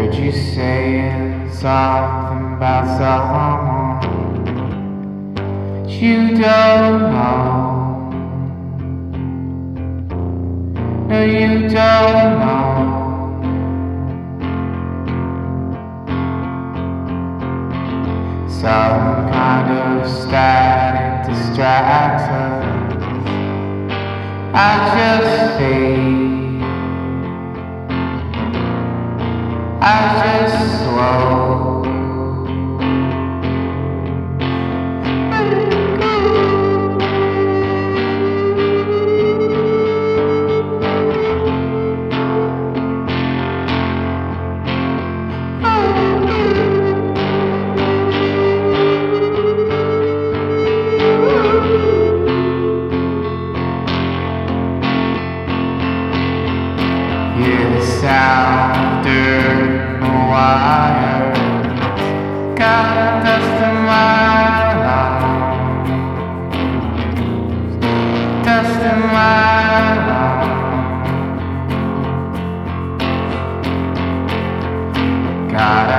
Heard you saying something about someone you don't know. No, you don't know. Some kind of static distractor. I just fade. I just slow. Hear the sound of dirt in the wire. Got dust in my lungs. Dust in my lungs. Got